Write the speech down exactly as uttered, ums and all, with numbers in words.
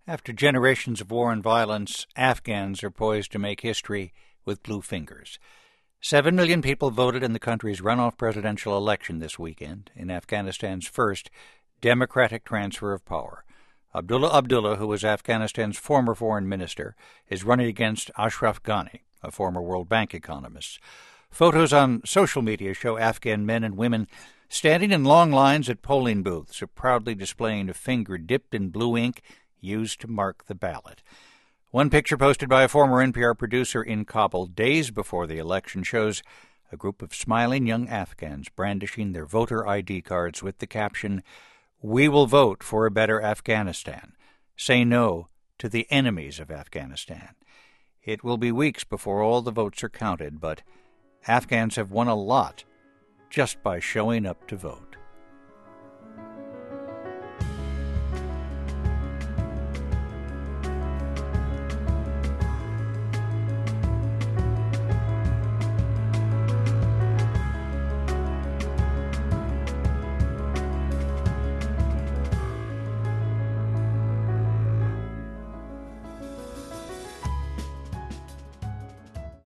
After generations of war and violence, Afghans are poised to make history with blue fingers. Seven million people voted in the country's runoff presidential election this weekend in Afghanistan's first democratic transfer of power. Abdullah Abdullah, who was Afghanistan's former foreign minister, is running against Ashraf Ghani, a former World Bank economist. Photos on social media show Afghan men and women standing in long lines at polling booths, or proudly displaying a finger dipped in blue ink used to mark the ballot. One picture posted by a former N P R producer in Kabul days before the election shows a group of smiling young Afghans brandishing their voter I D cards with the caption, "We will vote for a better Afghanistan. Say no to the enemies of Afghanistan." It will be weeks before all the votes are counted, but Afghans have won a lot just by showing up to vote.